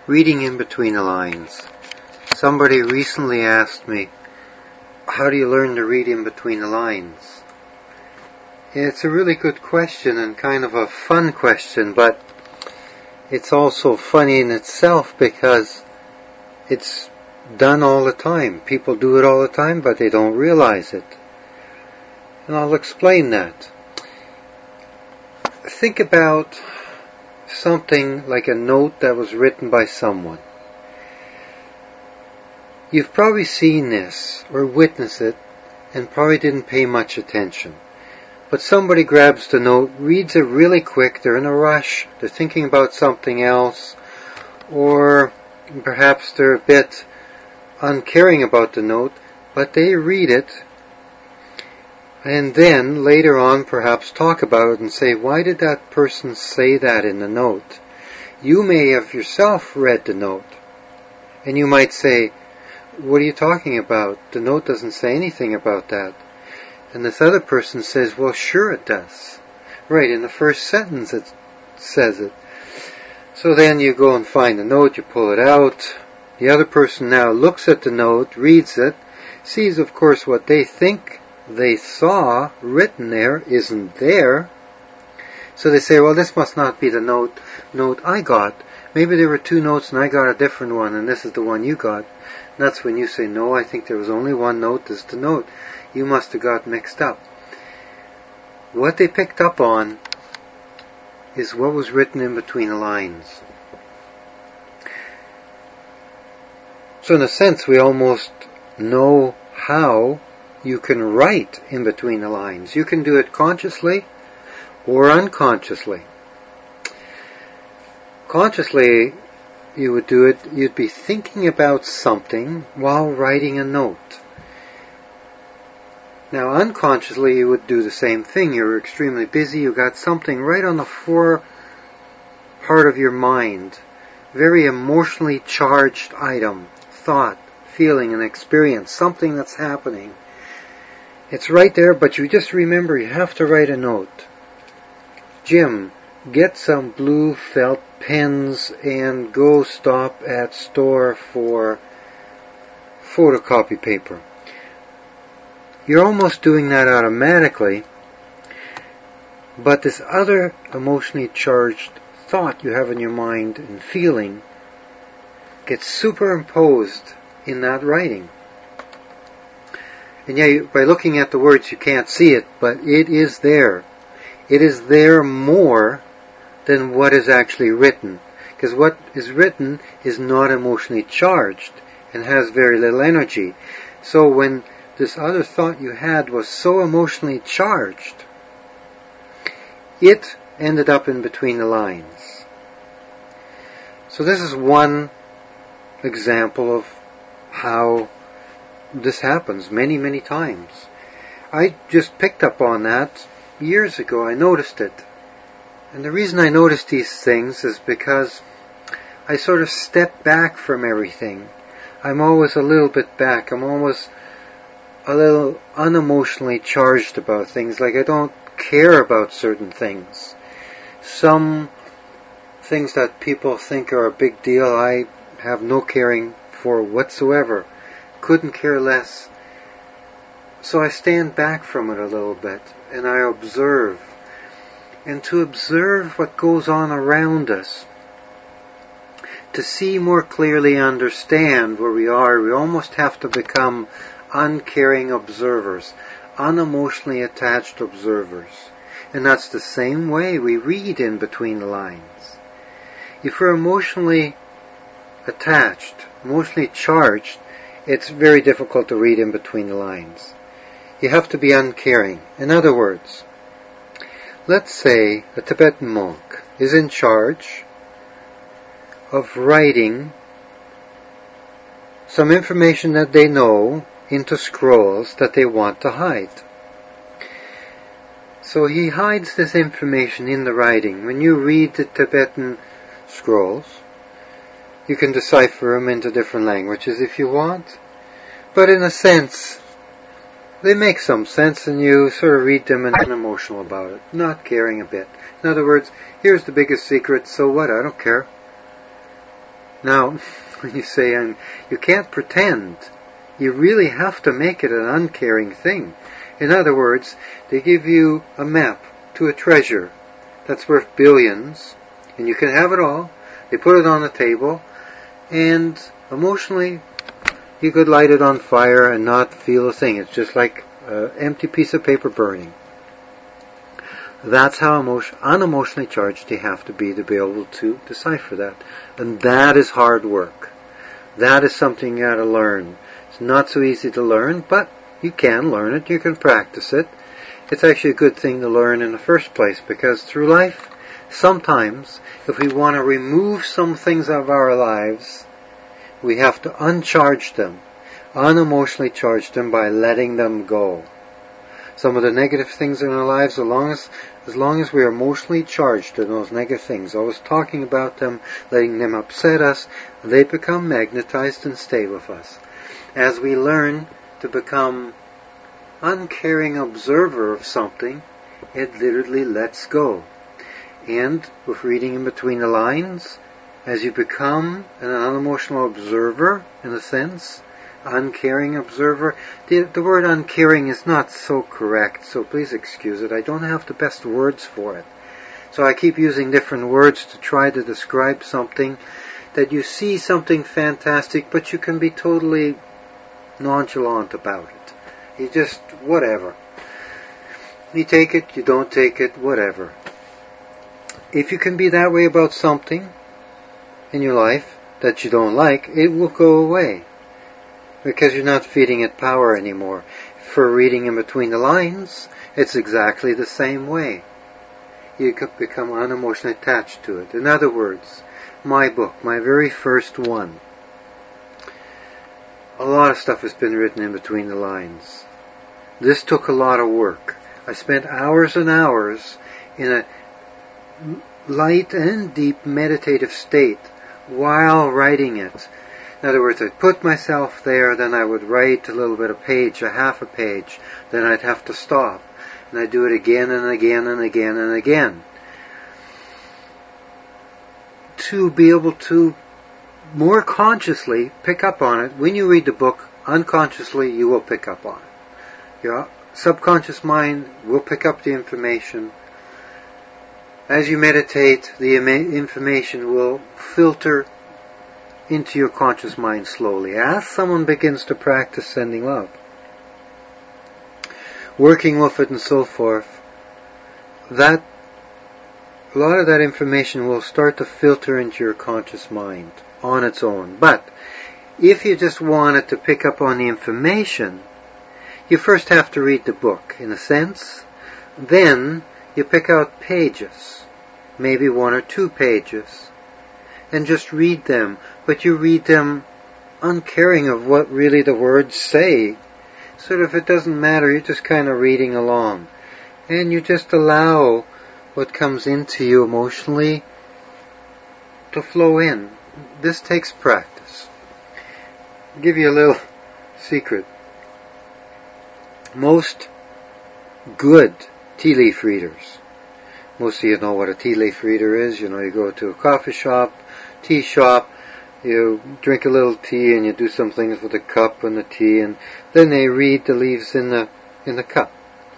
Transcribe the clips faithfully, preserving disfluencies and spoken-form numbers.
Reading in between the lines. Somebody recently asked me, how do you learn to read in between the lines? It's a really good question and kind of a fun question, but it's also funny in itself because it's done all the time. People do it all the time, but they don't realize it. And I'll explain that. Think about something like a note that was written by someone. You've probably seen this or witnessed it and probably didn't pay much attention. But somebody grabs the note, reads it really quick, they're in a rush, they're thinking about something else, or perhaps they're a bit uncaring about the note, but they read it and then later on perhaps talk about it and say, why did that person say that in the note? You may have yourself read the note and you might say, what are you talking about? The note doesn't say anything about that. And this other person says, well, sure it does. Right, in the first sentence it says it. So then you go and find the note, you pull it out. The other person now looks at the note, reads it, sees of course what they think they saw written there isn't there. So they say, well, this must not be the note note I got. Maybe there were two notes and I got a different one and this is the one you got. And that's when you say, no, I think there was only one note, this is the note. You must have got mixed up. What they picked up on is what was written in between the lines. So in a sense, we almost know how you can write in between the lines. You can do it consciously or unconsciously. Consciously, you would do it, you'd be thinking about something while writing a note. Now unconsciously you would do the same thing. You're extremely busy, you got something right on the fore part of your mind. Very emotionally charged item, thought, feeling, and experience, something that's happening. It's right there, but you just remember you have to write a note. Jim, get some blue felt pens and go stop at store for photocopy paper. You're almost doing that automatically, but this other emotionally charged thought you have in your mind and feeling gets superimposed in that writing. And yeah, by looking at the words you can't see it, but it is there. It is there more than what is actually written. Because what is written is not emotionally charged and has very little energy. So when this other thought you had was so emotionally charged, it ended up in between the lines. So this is one example of how this happens many, many times. I just picked up on that years ago. I noticed it. And the reason I noticed these things is because I sort of step back from everything. I'm always a little bit back. I'm always a little unemotionally charged about things. Like I don't care about certain things. Some things that people think are a big deal, I have no caring for whatsoever. Couldn't care less. So I stand back from it a little bit and I observe. And to observe what goes on around us, to see more clearly, understand where we are, we almost have to become uncaring observers, unemotionally attached observers. And that's the same way we read in between the lines. If we're emotionally attached, emotionally charged, it's very difficult to read in between the lines. You have to be uncaring. In other words, let's say a Tibetan monk is in charge of writing some information that they know into scrolls that they want to hide. So he hides this information in the writing. When you read the Tibetan scrolls, you can decipher them into different languages if you want. But in a sense, they make some sense and you sort of read them and are emotional about it, not caring a bit. In other words, here's the biggest secret, so what, I don't care. Now, when you say, um, you can't pretend, you really have to make it an uncaring thing. In other words, they give you a map to a treasure that's worth billions, and you can have it all. They put it on the table, and emotionally, you could light it on fire and not feel a thing. It's just like an empty piece of paper burning. That's how emotion, unemotionally charged you have to be to be able to decipher that. And that is hard work. That is something you got to learn. It's not so easy to learn, but you can learn it. You can practice it. It's actually a good thing to learn in the first place, because through life, sometimes, if we want to remove some things of our lives, we have to uncharge them, unemotionally charge them by letting them go. Some of the negative things in our lives, as long as, as long as we are emotionally charged to those negative things, always talking about them, letting them upset us, they become magnetized and stay with us. As we learn to become uncaring observer of something, it literally lets go. And with reading in between the lines, as you become an unemotional observer, in a sense, uncaring observer, the, the word uncaring is not so correct, so please excuse it. I don't have the best words for it. So I keep using different words to try to describe something, that you see something fantastic, but you can be totally nonchalant about it. You just, whatever. You take it, you don't take it, whatever. If you can be that way about something in your life that you don't like, it will go away, because you're not feeding it power anymore. For reading in between the lines, it's exactly the same way. You could become unemotionally attached to it. In other words, my book, my very first one, a lot of stuff has been written in between the lines. This took a lot of work. I spent hours and hours in a light and deep meditative state while writing it. In other words, I'd put myself there, then I would write a little bit of page, a half a page, then I'd have to stop, and I'd do it again and again and again and again, to be able to more consciously pick up on it. When you read the book, unconsciously you will pick up on it. Your subconscious mind will pick up the information. As you meditate, the information will filter into your conscious mind slowly, as someone begins to practice sending love, working with it and so forth. That a lot of that information will start to filter into your conscious mind on its own. But if you just wanted to pick up on the information, you first have to read the book, in a sense. Then you pick out pages, maybe one or two pages, and just read them. But you read them uncaring of what really the words say. Sort of, it doesn't matter, you're just kind of reading along. And you just allow what comes into you emotionally to flow in. This takes practice. I'll give you a little secret. Most good tea leaf readers, most of you know what a tea leaf reader is. You know, you go to a coffee shop, tea shop, you drink a little tea and you do some things with the cup and the tea, and then they read the leaves in the in the cup.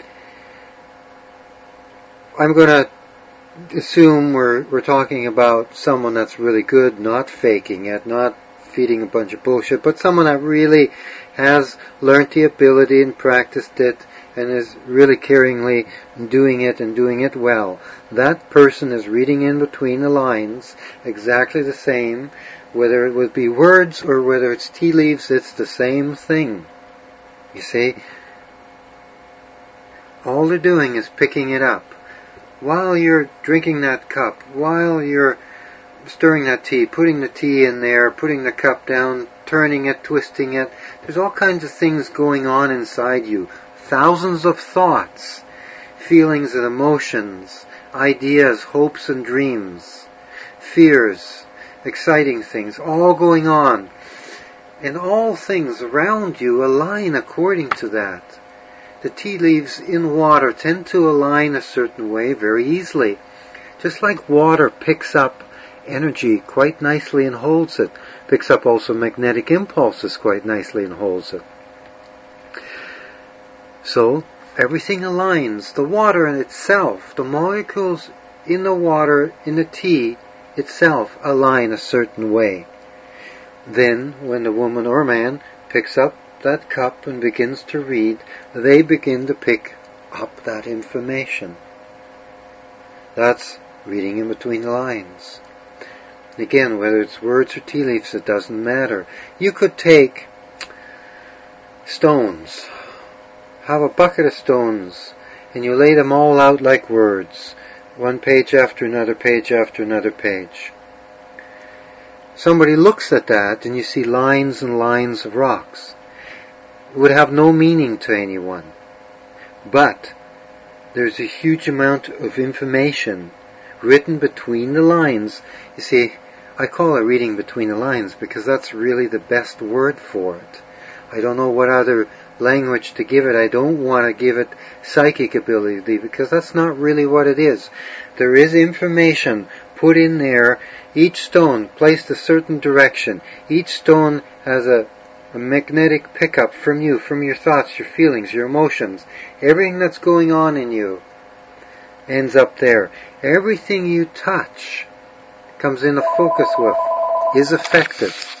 I'm going to assume we're we're talking about someone that's really good, not faking it, not feeding a bunch of bullshit, but someone that really has learned the ability and practiced it and is really caringly doing it and doing it well. That person is reading in between the lines exactly the same. Whether it would be words or whether it's tea leaves, it's the same thing. You see? All they're doing is picking it up. While you're drinking that cup, while you're stirring that tea, putting the tea in there, putting the cup down, turning it, twisting it, there's all kinds of things going on inside you. Thousands of thoughts, feelings and emotions, ideas, hopes and dreams, fears, exciting things, all going on. And all things around you align according to that. The tea leaves in water tend to align a certain way very easily. Just like water picks up energy quite nicely and holds it. Picks up also magnetic impulses quite nicely and holds it. So everything aligns. The water in itself, the molecules in the water, in the tea itself, align a certain way. Then, when the woman or man picks up that cup and begins to read, they begin to pick up that information. That's reading in between the lines. Again, whether it's words or tea leaves, it doesn't matter. You could take stones, have a bucket of stones, and you lay them all out like words, one page after another page after another page. Somebody looks at that and you see lines and lines of rocks. It would have no meaning to anyone. But there's a huge amount of information written between the lines. You see, I call it reading between the lines because that's really the best word for it. I don't know what other language to give it. I don't want to give it psychic ability because that's not really what it is. There is information put in there. Each stone placed a certain direction. Each stone has a, a magnetic pickup from you, from your thoughts, your feelings, your emotions. Everything that's going on in you ends up there. Everything you touch comes into focus with, is affected.